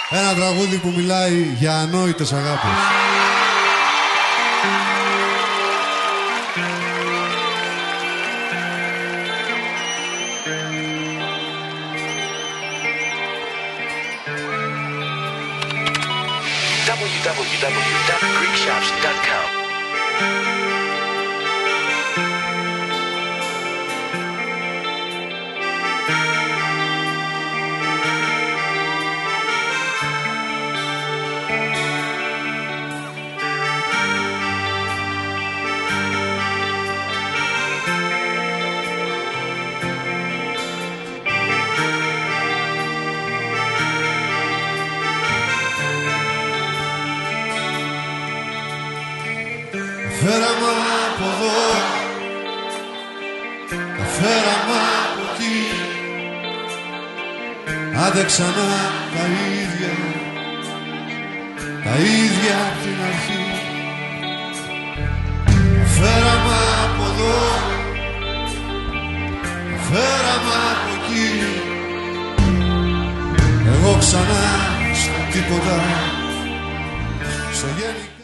Ένα τραγούδι που μιλάει για ανόητες αγάπες. www.greekshops.com. Φέραμε από εδώ, τα φέραμε από εκεί. Άντε ξανά τα ίδια, τα ίδια απ' την αρχή. Τα φέραμε από εδώ, τα φέραμε από εκεί. Εγώ ξανά στο τίποτα, στο γέννη.